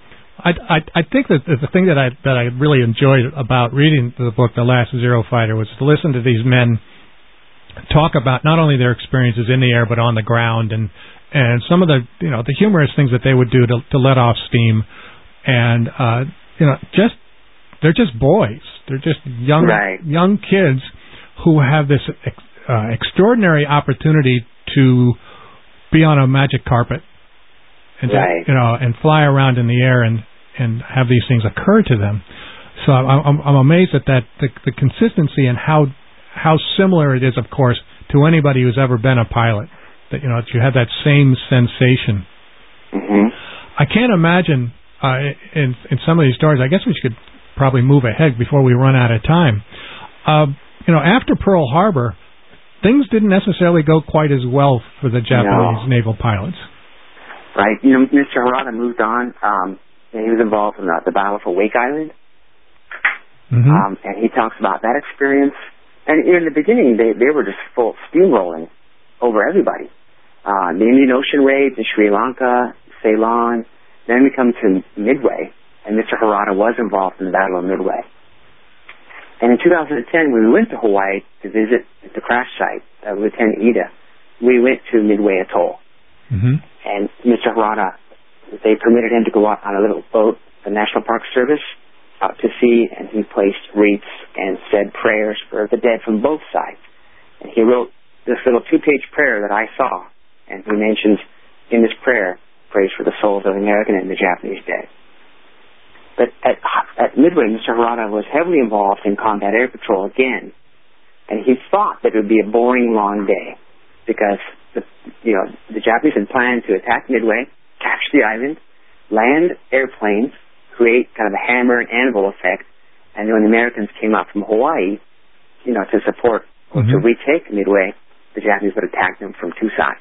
I think that the thing that I really enjoyed about reading the book, The Last Zero Fighter, was to listen to these men talk about not only their experiences in the air but on the ground, and some of the the humorous things that they would do to let off steam, and they're just boys. They're just young kids who have this extraordinary opportunity to be on a magic carpet and and fly around in the air and have these things occur to them. So I'm amazed at that the consistency and how similar it is, of course, to anybody who's ever been a pilot. That you have that same sensation. Mm-hmm. I can't imagine in some of these stories. I guess we should probably move ahead before we run out of time. After Pearl Harbor, things didn't necessarily go quite as well for the Japanese naval pilots. Right. Mr. Harada moved on. And he was involved in the Battle for Wake Island. Mm-hmm. And he talks about that experience. And in the beginning, they were just full steamrolling over everybody. The Indian Ocean raids in Sri Lanka, Ceylon. Then we come to Midway, and Mr. Harada was involved in the Battle of Midway. And in 2010, when we went to Hawaii to visit the crash site of Lieutenant Ida, we went to Midway Atoll. Mm-hmm. And Mr. Harada, they permitted him to go out on a little boat, the National Park Service, out to sea, and he placed wreaths and said prayers for the dead from both sides. And he wrote this little 2-page prayer that I saw, and he mentions in this prayer, prays for the souls of the American and the Japanese dead. But at Midway, Mr. Harada was heavily involved in combat air patrol again, and he thought that it would be a boring, long day because the Japanese had planned to attack Midway, capture the island, land airplanes, create kind of a hammer and anvil effect, and when the Americans came out from Hawaii, to support or to retake Midway, the Japanese would attack them from two sides.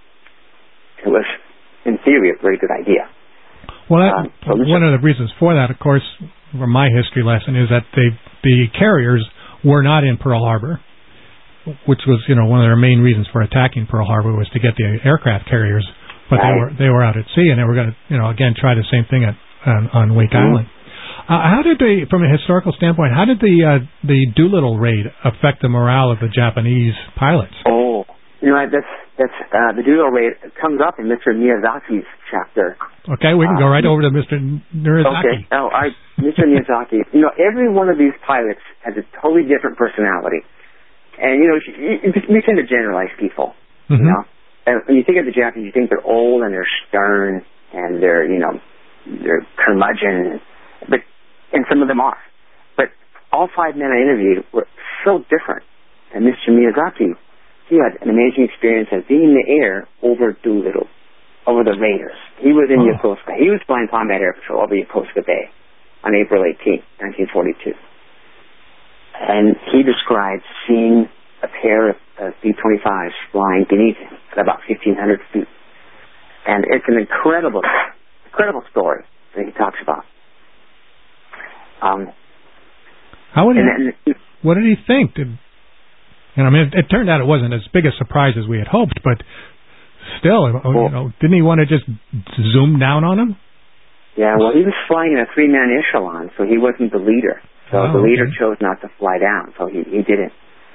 It was, in theory, a very good idea. Well, one of the reasons for that, of course, from my history lesson, is that the carriers were not in Pearl Harbor, which was, one of their main reasons for attacking Pearl Harbor was to get the aircraft carriers, but they were out at sea, and they were going to, again, try the same thing on Wake Island. How did from a historical standpoint, how did the Doolittle raid affect the morale of the Japanese pilots? Oh, that's the Doolittle raid comes up in Mr. Miyazaki's chapter. Okay, we can go right over to Mr. Miyazaki. Okay. Mr. Miyazaki. Every one of these pilots has a totally different personality, and we tend to generalize people. Mm-hmm. And when you think of the Japanese, you think they're old and they're stern and they're curmudgeon, and some of them are. But all 5 men I interviewed were so different. And Mr. Miyazaki he had an amazing experience of being in the air over Doolittle, over the Raiders. He was in Yokosuka. He was flying Combat Air Patrol over Yokosuka Bay on April 18, 1942. And he described seeing a pair of B-25s flying beneath him at about 1,500 feet. And it's an incredible story that he talks about. What did he think? It turned out it wasn't as big a surprise as we had hoped, but still, didn't he want to just zoom down on him? Yeah, well, he was flying in a 3-man echelon, so he wasn't the leader. So the leader chose not to fly down, so he didn't.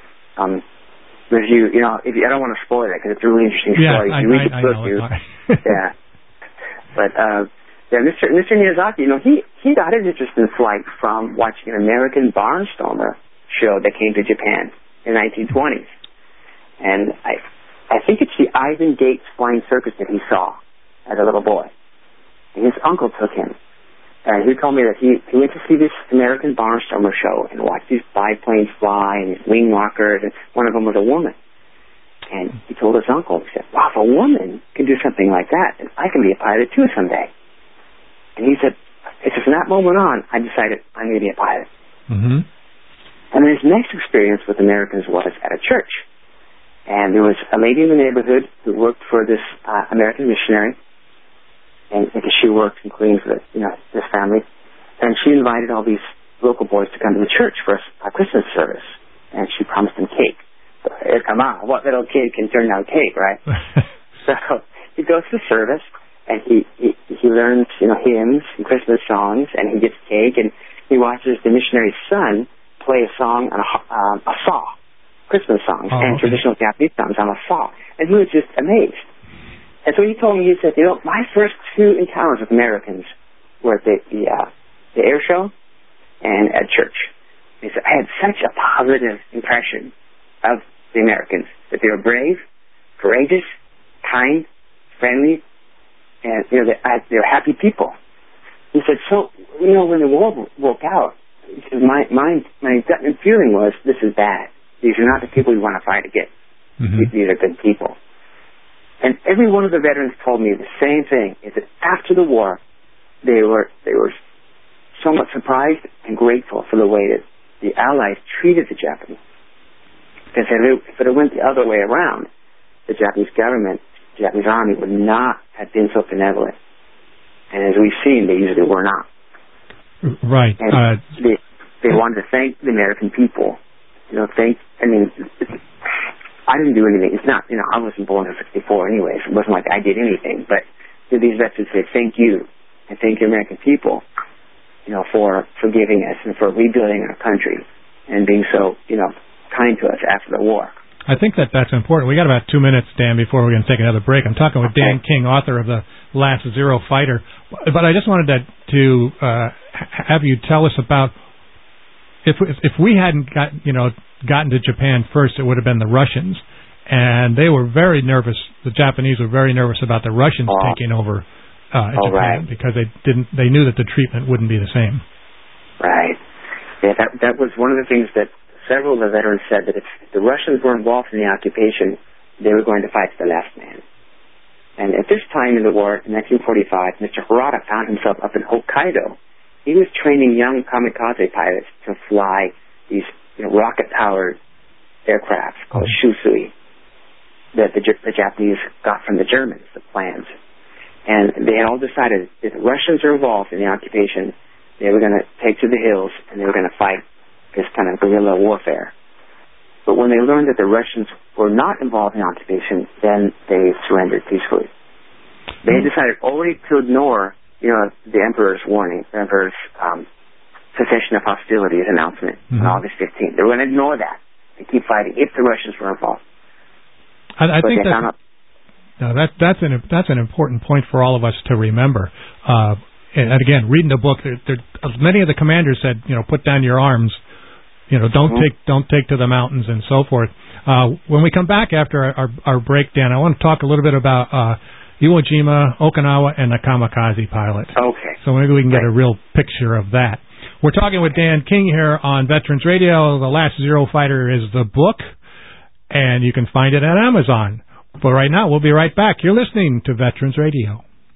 If I don't want to spoil it because it's a really interesting story. You read the book, yeah. But Mr. Miyazaki, he got his interest in flight from watching an American barnstormer show that came to Japan in the 1920s, and I think it's the Ivan Gates Flying Circus that he saw as a little boy. And his uncle took him. And he told me that he went to see this American barnstormer show and watched these biplanes fly and these wing walkers, and one of them was a woman. And he told his uncle, he said, wow, if a woman can do something like that, then I can be a pilot too someday. And he said, it's just from that moment on, I decided I'm going to be a pilot. Mm-hmm. And then his next experience with Americans was at a church. And there was a lady in the neighborhood who worked for this American missionary, and because she worked and cleaned for this family, and she invited all these local boys to come to the church for a Christmas service, and she promised them cake. So, come on, what little kid can turn down cake, right? So he goes to the service, and he learns hymns and Christmas songs, and he gets cake, and he watches the missionary's son play a song on a saw, Christmas songs and traditional Japanese songs on a saw, and he was just amazed. And so he told me, he said, my first 2 encounters with Americans were at the air show and at church. He said, I had such a positive impression of the Americans, that they were brave, courageous, kind, friendly, and they're happy people. He said, so, when the war broke out, he said, my gut feeling was, this is bad. These are not the people we want to fight against. Mm-hmm. These are good people. And every one of the veterans told me the same thing, is that after the war, they were somewhat surprised and grateful for the way that the Allies treated the Japanese. Because if it went the other way around, the Japanese government, the Japanese army would not have been so benevolent. And as we've seen, they usually were not. Right. And they wanted to thank the American people. I didn't do anything. It's not, I wasn't born in 1964 anyways. It wasn't like I did anything. But these veterans say thank you and thank the American people, for giving us and for rebuilding our country and being so, kind to us after the war. I think that's important. We got about 2 minutes, Dan, before we're going to take another break. I'm talking with Dan King, author of The Last Zero Fighter. But I just wanted to have you tell us about if we hadn't gotten to Japan first, it would have been the Russians, and they were very nervous. The Japanese were very nervous about the Russians taking over Japan because they knew that the treatment wouldn't be the same. Right. Yeah, that was one of the things that several of the veterans said, that if the Russians were involved in the occupation, they were going to fight to the last man. And at this time in the war, in 1945, Mr. Harada found himself up in Hokkaido. He was training young kamikaze pilots to fly these rocket-powered aircraft called Shusui that the Japanese got from the Germans, the plans. And they had all decided if the Russians are involved in the occupation, they were going to take to the hills and they were going to fight this kind of guerrilla warfare. But when they learned that the Russians were not involved in the occupation, then they surrendered peacefully. They had decided already to ignore the Emperor's warning, the Emperor's cessation of hostilities announcement on August 15th. They were going to ignore that and keep fighting if the Russians were involved. I think that's an important point for all of us to remember. And again, reading the book, many of the commanders said, put down your arms, don't take to the mountains and so forth. When we come back after our break, Dan, I want to talk a little bit about Iwo Jima, Okinawa, and the kamikaze pilot. Okay. So maybe we can get a real picture of that. We're talking with Dan King here on Veterans Radio. The Last Zero Fighter is the book. and you can find it at Amazon. But right now, we'll be right back. You're listening to Veterans Radio.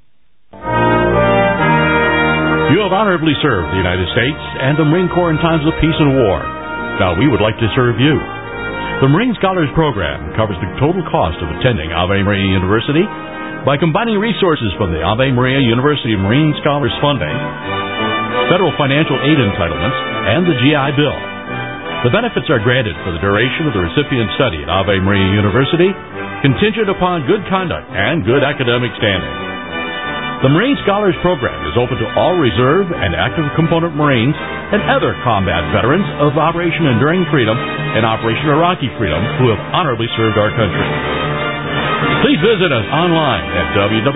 You have honorably served the United States and the Marine Corps in times of peace and war. Now we would like to serve you. The Marine Scholars Program covers the total cost of attending Ave Maria University by combining resources from the Ave Maria University Marine Scholars Funding, federal financial aid entitlements, and the GI Bill. The benefits are granted for the duration of the recipient's study at Ave Maria University, contingent upon good conduct and good academic standing. The Marine Scholars Program is open to all reserve and active component Marines and other combat veterans of Operation Enduring Freedom and Operation Iraqi Freedom who have honorably served our country. Please visit us online at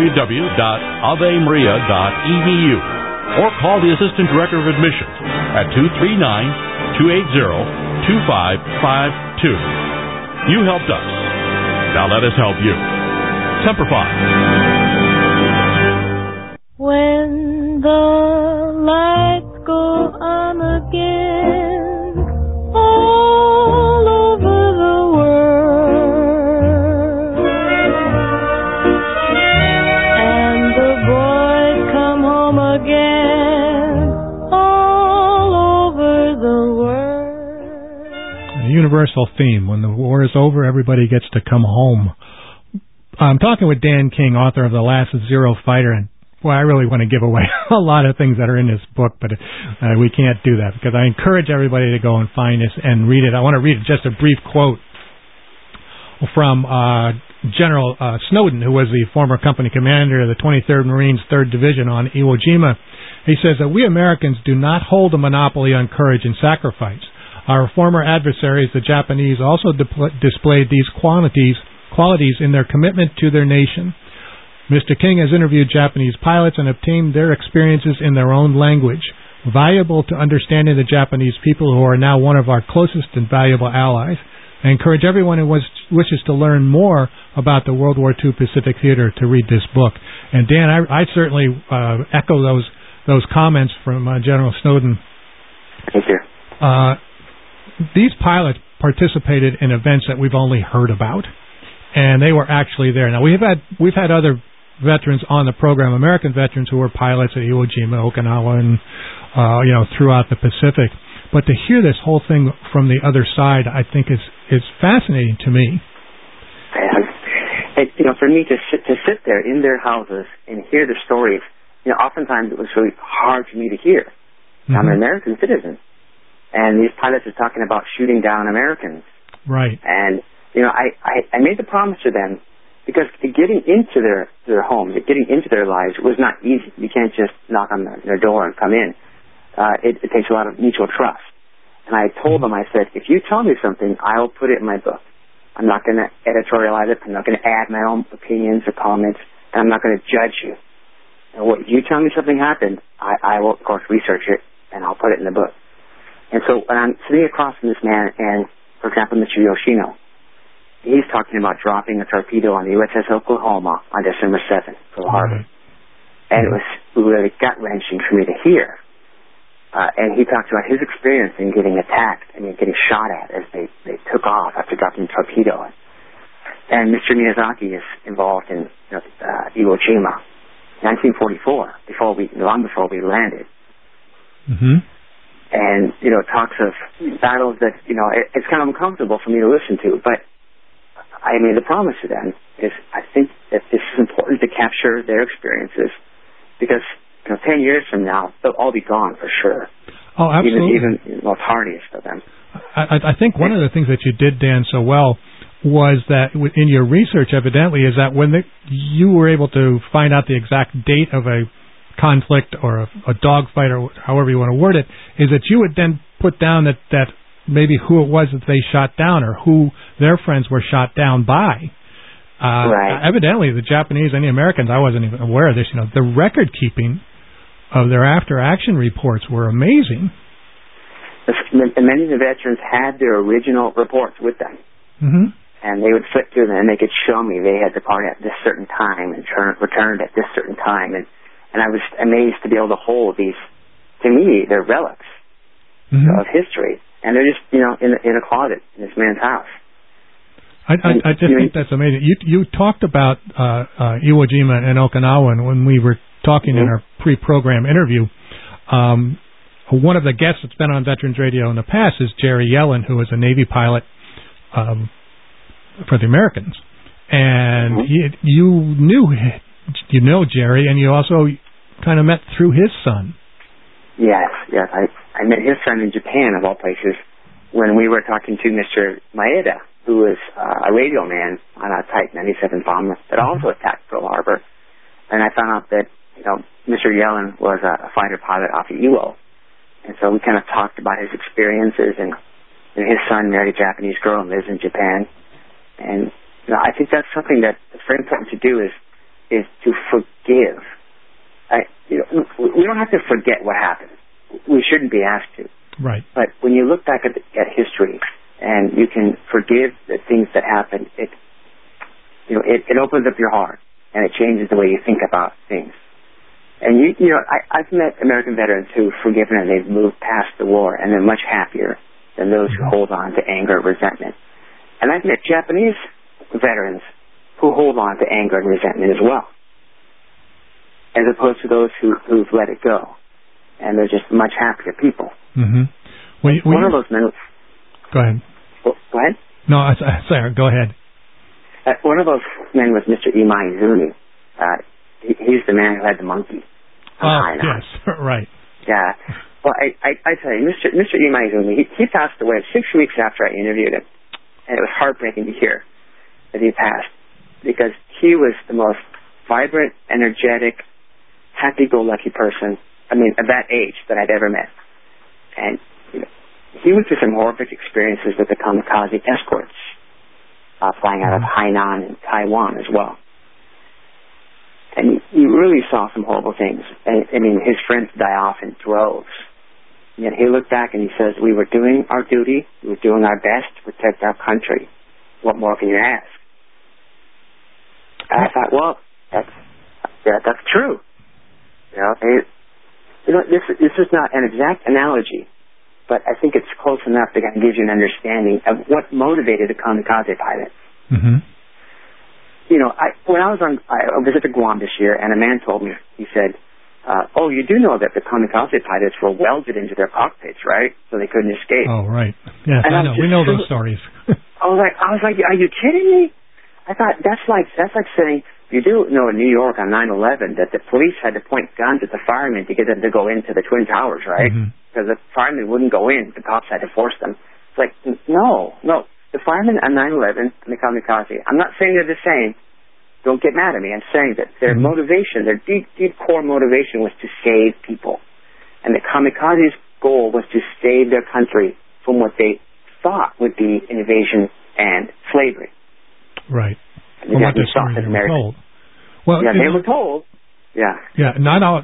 www.avemaria.edu or call the Assistant Director of Admissions at 239-280-2552. You helped us. Now let us help you. Semper Fi. When the lights go on again, all over the world, and the boys come home again, all over the world. A universal theme. When the war is over, everybody gets to come home. I'm talking with Dan King, author of The Last Zero Fighter, and well, I really want to give away a lot of things that are in this book, but we can't do that because I encourage everybody to go and find this and read it. I want to read just a brief quote from General Snowden, who was the former company commander of the 23rd Marines 3rd Division on Iwo Jima. He says that we Americans do not hold a monopoly on courage and sacrifice. Our former adversaries, the Japanese, also displayed these qualities in their commitment to their nation. Mr. King has interviewed Japanese pilots and obtained their experiences in their own language, valuable to understanding the Japanese people who are now one of our closest and valuable allies. I encourage everyone who wishes to learn more about the World War II Pacific Theater to read this book. And Dan, I certainly echo those comments from General Snowden. Thank you. These pilots participated in events that we've only heard about, and they were actually there. Now we've had other veterans on the program, American veterans who were pilots at Iwo Jima, Okinawa, and throughout the Pacific. But to hear this whole thing from the other side, I think is fascinating to me. For me to sit there in their houses and hear the stories, oftentimes it was really hard for me to hear. Mm-hmm. I'm an American citizen, and these pilots are talking about shooting down Americans. Right. And I made the promise to them. Because getting into their homes, getting into their lives was not easy. You can't just knock on their door and come in. It takes a lot of mutual trust. And I told them, I said, if you tell me something, I'll put it in my book. I'm not going to editorialize it. I'm not going to add my own opinions or comments. And I'm not going to judge you. And if you tell me something happened, I will, of course, research it, and I'll put it in the book. And so when I'm sitting across from this man, and, for example, Mr. Yoshino, he's talking about dropping a torpedo on the USS Oklahoma on December 7th, Pearl Harbor. And it was really gut-wrenching for me to hear. And he talked about his experience in getting attacked and getting shot at as they took off after dropping the torpedo. And Mr. Miyazaki is involved in Iwo Jima, 1944, long before we landed. Mm-hmm. And, talks of battles that, it's kind of uncomfortable for me to listen to, but I made the promise to them is I think that this is important to capture their experiences because 10 years from now they'll all be gone for sure. Oh, absolutely. Even the most hardiest of them. I think one of the things that you did, Dan, so well was that in your research, evidently, is that when you were able to find out the exact date of a conflict or a dogfight or however you want to word it, is that you would then put down that maybe who it was that they shot down or who their friends were shot down by. Right. Evidently, the Japanese and the Americans, I wasn't even aware of this, the record keeping of their after-action reports were amazing. Many of the veterans had their original reports with them. Mm-hmm. And they would flip through them and they could show me they had departed at this certain time and returned at this certain time. And I was amazed to be able to hold these, to me, they're relics of history. And they're just, in a closet in this man's house. I just think that's amazing. You talked about Iwo Jima and Okinawa, and when we were talking in our pre-program interview, one of the guests that's been on Veterans Radio in the past is Jerry Yellen, who was a Navy pilot for the Americans. And you know Jerry, and you also kind of met through his son. Yes. I met his son in Japan, of all places, when we were talking to Mr. Maeda, who was a radio man on a Type 97 bomber that also attacked Pearl Harbor. And I found out that, Mr. Yellen was a fighter pilot off of Iwo. And so we kind of talked about his experiences, and his son married a Japanese girl and lives in Japan. And I think that's something that's very important to do is to forgive. We don't have to forget what happened. We shouldn't be asked to. Right. But when you look back at history and you can forgive the things that happened, it opens up your heart and it changes the way you think about things. And I've met American veterans who've forgiven and they've moved past the war and they're much happier than those who hold on to anger and resentment. And I've met Japanese veterans who hold on to anger and resentment as well, as opposed to those who've let it go. And they're just much happier people. Mm-hmm. One of those men... Go ahead. Go ahead? No, sorry, go ahead. One of those men was Mr. Imaizumi. He's the man who had the monkey. Yes, right. Yeah. Well, I tell you, Mr. Imaizumi, he passed away 6 weeks after I interviewed him. And it was heartbreaking to hear that he passed, because he was the most vibrant, energetic, happy-go-lucky person, at that age, that I'd ever met. And he went through some horrific experiences with the kamikaze escorts, flying out of Hainan and Taiwan as well. And he really saw some horrible things. His friends die off in droves. And he looked back and he says, we were doing our duty, we were doing our best to protect our country. What more can you ask? And I thought, well, that's true. This is not an exact analogy, but I think it's close enough to give you an understanding of what motivated the kamikaze pilots. Mm-hmm. When I visited Guam this year, and a man told me, he said, you do know that the kamikaze pilots were welded into their cockpits, right? So they couldn't escape. Oh, right. Yes, I know. We know those stories. I was like, are you kidding me? I thought that's like saying, you do know in New York on 9/11 that the police had to point guns at the firemen to get them to go into the Twin Towers, right? Because the firemen wouldn't go in. The cops had to force them. It's like, no. The firemen on 9/11 and the kamikaze, I'm not saying they're the same. Don't get mad at me. I'm saying that their motivation, their deep, deep core motivation was to save people. And the kamikaze's goal was to save their country from what they thought would be invasion and slavery. Right. And what the stories were told. Well, they were told. Yeah. Yeah. Not all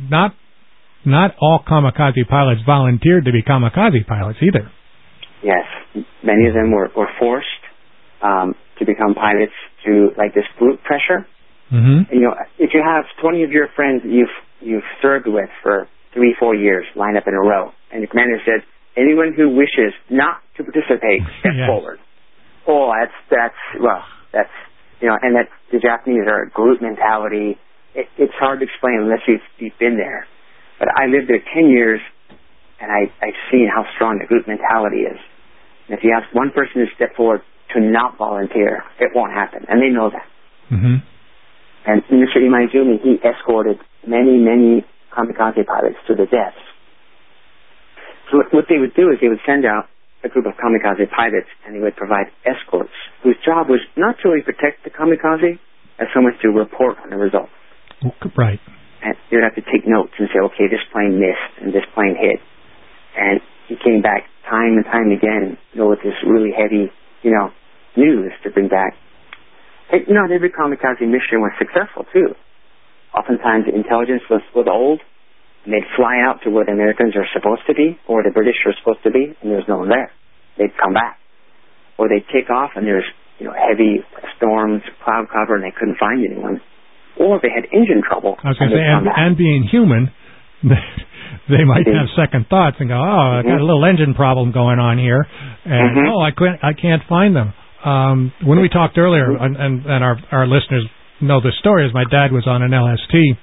kamikaze pilots volunteered to be kamikaze pilots either. Yes, many of them were forced to become pilots through this group pressure. Mm-hmm. If you have 20 of your friends that you've served with for 3-4 years lined up in a row, and the commander said, anyone who wishes not to participate, step forward. Oh, that's and that the Japanese are a group mentality. It's hard to explain unless you've been there. But I lived there 10 years, and I've seen how strong the group mentality is. And if you ask one person to step forward to not volunteer, it won't happen, and they know that. Mm-hmm. And Mr. Imaizumi, he escorted many, many kamikaze pilots to the deaths. So what they would do is they would send out a group of kamikaze pilots, and they would provide escorts whose job was not to really protect the kamikaze as so much to report on the results. Right. And they would have to take notes and say, okay, this plane missed and this plane hit. And he came back time and time again, with this really heavy, news to bring back. And, every kamikaze mission was successful, too. Oftentimes, the intelligence was old, and they'd fly out to where the Americans are supposed to be, or the British are supposed to be, and there was no one there. They'd come back. Or they'd take off, and there's, heavy storms, cloud cover, and they couldn't find anyone. Or they had engine trouble. I was going to say, and being human, they might have second thoughts and go, I got a little engine problem going on here, and I can't find them. when we talked earlier, and our listeners know this story, is my dad was on an LST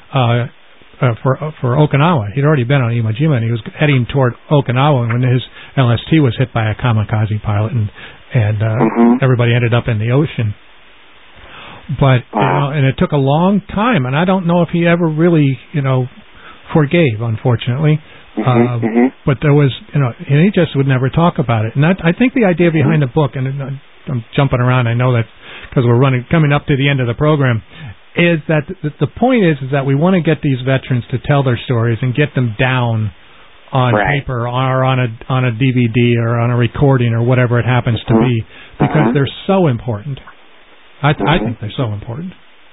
for Okinawa. He'd already been on Iwo Jima, and he was heading toward Okinawa when his LST was hit by a kamikaze pilot, and everybody ended up in the ocean. But and it took a long time, and I don't know if he ever really, forgave, unfortunately. But there was, and he just would never talk about it. And I think the idea behind the book, and I'm jumping around, I know that because we're coming up to the end of the program, is that the point is that we want to get these veterans to tell their stories and get them down on paper or on a DVD or on a recording or whatever it happens to be, because they're so important. I think they're so important.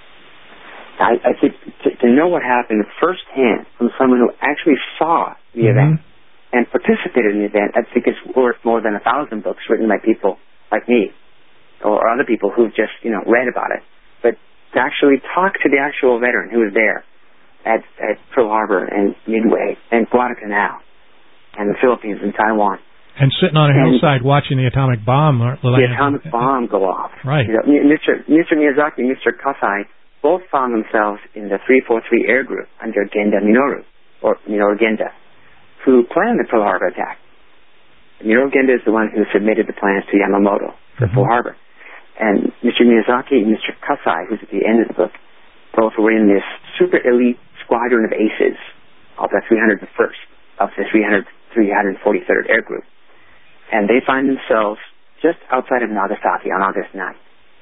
I think to know what happened firsthand from someone who actually saw the event and participated in the event, I think it's worth more than 1,000 books written by people like me or other people who've just, read about it. But to actually talk to the actual veteran who was there at Pearl Harbor and Midway and Guadalcanal and the Philippines and Taiwan. And sitting on a hillside watching the atomic bomb. The atomic bomb go off. Right. Mr. Miyazaki and Mr. Kasai both found themselves in the 343 Air Group under Genda Minoru, or Minoru Genda, who planned the Pearl Harbor attack. Minoru Genda is the one who submitted the plans to Yamamoto for Pearl Harbor. And Mr. Miyazaki and Mr. Kasai, who's at the end of the book, both were in this super elite squadron of aces of the 301st, of the 343rd Air Group. And they find themselves just outside of Nagasaki on August 9th.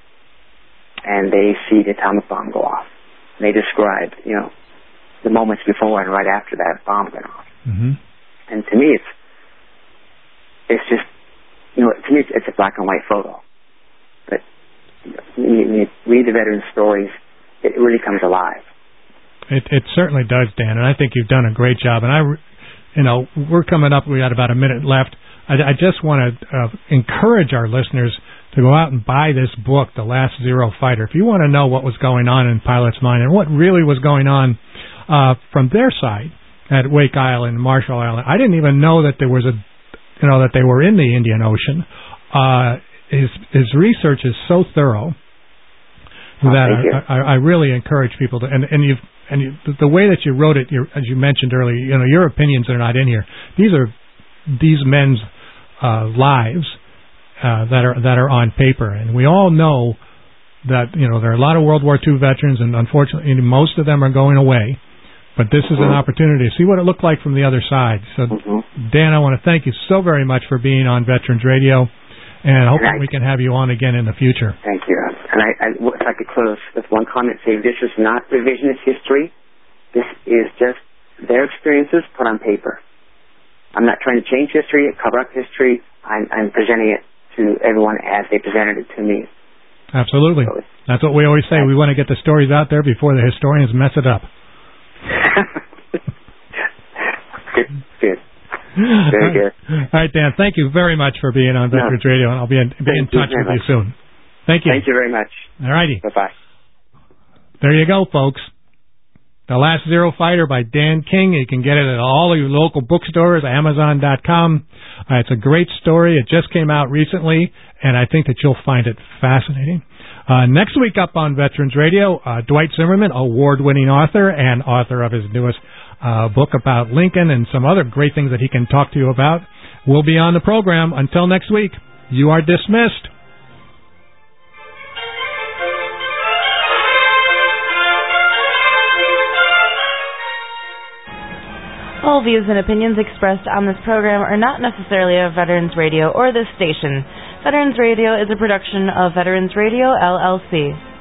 And they see the atomic bomb go off. And they describe, the moments before and right after that bomb went off. And to me, it's just, to me, it's a black and white photo. But you read the veterans' stories, it really comes alive. It certainly does, Dan, and I think you've done a great job. And we're coming up. We got about a minute left. I just want to encourage our listeners to go out and buy this book, The Last Zero Fighter. If you want to know what was going on in Pilot's mind and what really was going on from their side at Wake Island, Marshall Island, I didn't even know that there was that they were in the Indian Ocean. His research is so thorough that I really encourage people to. The way that you wrote it, as you mentioned earlier, your opinions are not in here. These are these men's lives that are on paper, and we all know that there are a lot of World War II veterans, and unfortunately most of them are going away. But this is an opportunity to see what it looked like from the other side. So, Dan, I want to thank you so very much for being on Veterans Radio, and I hope we can have you on again in the future. Thank you. And if I could close with one comment, say this is not revisionist history. This is just their experiences put on paper. I'm not trying to change history, cover up history. I'm presenting it to everyone as they presented it to me. Absolutely. So that's what we always say. We want to get the stories out there before the historians mess it up. Good. Very good. All right, Dan, thank you very much for being on Veterans Radio, and I'll be in touch with you soon. Thank you. Thank you very much. All righty. Bye-bye. There you go, folks. The Last Zero Fighter by Dan King. You can get it at all your local bookstores, Amazon.com. It's a great story. It just came out recently, and I think that you'll find it fascinating. Next week up on Veterans Radio, Dwight Zimmerman, award-winning author and author of his newest book about Lincoln and some other great things that he can talk to you about, will be on the program. Until next week, you are dismissed. All views and opinions expressed on this program are not necessarily of Veterans Radio or this station. Veterans Radio is a production of Veterans Radio, LLC.